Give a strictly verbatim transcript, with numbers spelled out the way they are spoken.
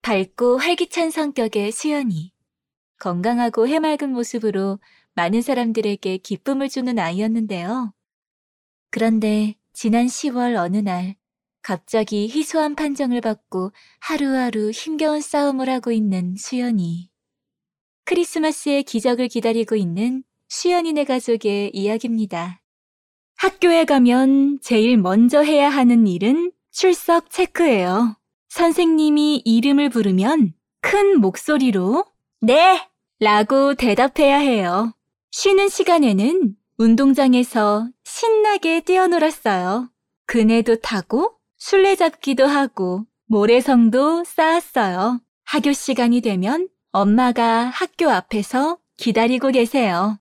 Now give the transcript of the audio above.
밝고 활기찬 성격의 수연이. 건강하고 해맑은 모습으로 많은 사람들에게 기쁨을 주는 아이였는데요. 그런데 지난 시월 어느 날 갑자기 희소한 판정을 받고 하루하루 힘겨운 싸움을 하고 있는 수연이. 크리스마스의 기적을 기다리고 있는 수연이네 가족의 이야기입니다. 학교에 가면 제일 먼저 해야 하는 일은 출석 체크예요. 선생님이 이름을 부르면 큰 목소리로 네! 라고 대답해야 해요. 쉬는 시간에는 운동장에서 신나게 뛰어놀았어요. 그네도 타고 술래잡기도 하고 모래성도 쌓았어요. 학교 시간이 되면 엄마가 학교 앞에서 기다리고 계세요.